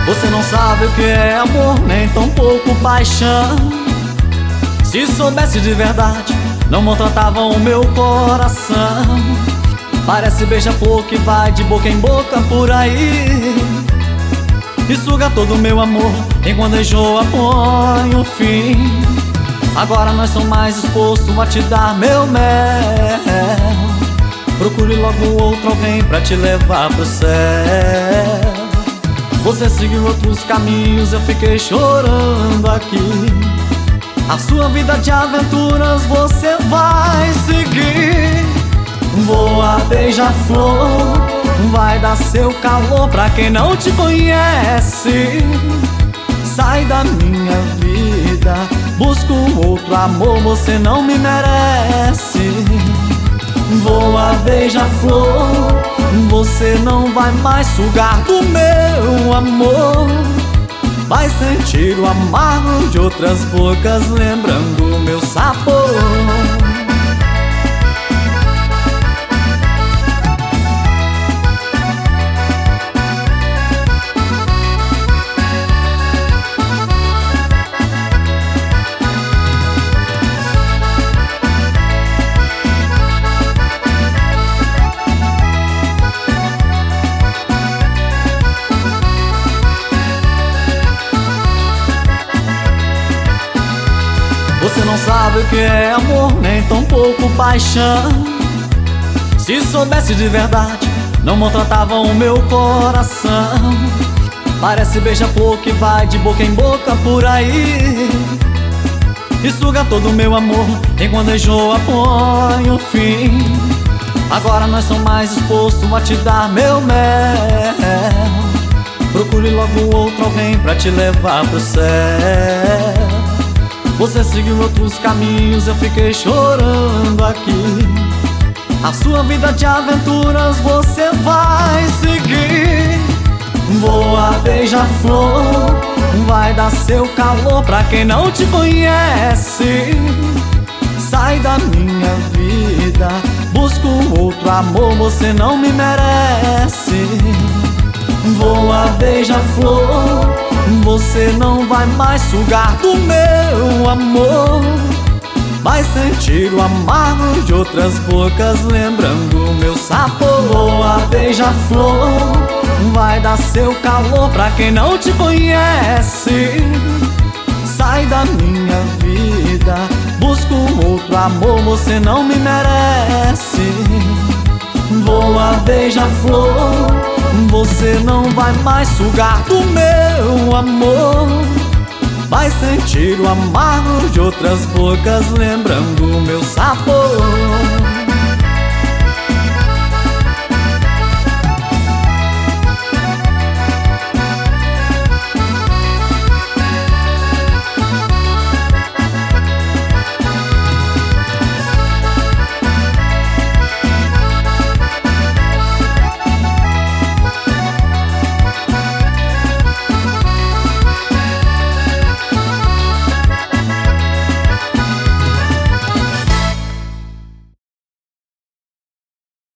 Você não sabe o que é amor, nem tão pouco paixão. Se soubesse de verdade, não maltratava o meu coração. Parece beija-flor que vai de boca em boca por aí e suga todo o meu amor, enquanto enjoa põe o fim. Agora nós somos mais dispostos a te dar meu mel. Procure logo outro alguém pra te levar pro céu. Você seguiu outros caminhos, eu fiquei chorando aqui. A sua vida de aventuras você vai seguir. Voa, beija-flor, vai dar seu calor pra quem não te conhece. Sai da minha vida, busca um outro amor, você não me merece. Voa, beija-flor, você não vai mais sugar do meu amor. Vai sentir o amargo de outras bocas, lembrando o meu sabor. Você não sabe o que é amor, nem tão pouco paixão. Se soubesse de verdade, não maltratava o meu coração. Parece beija-flor que vai de boca em boca por aí e suga todo o meu amor, enquanto enjoa põe o fim. Agora nós somos mais dispostos a te dar meu mel. Procure logo outro alguém pra te levar pro céu. Você seguiu outros caminhos, eu fiquei chorando aqui. A sua vida de aventuras você vai seguir. Voa, beija-flor, vai dar seu calor pra quem não te conhece. Sai da minha vida, busca um outro amor, você não me merece. Voa, beija-flor, você não vai mais sugar do meu amor. Vai sentir o amargo de outras bocas, lembrando o meu sabor. Voa, beija-flor, vai dar seu calor pra quem não te conhece. Sai da minha vida, busca um outro amor, você não me merece. Voa, beija-flor, você não vai mais sugar do meu amor. Vai sentir o amargo de outras bocas, lembrando o meu sabor.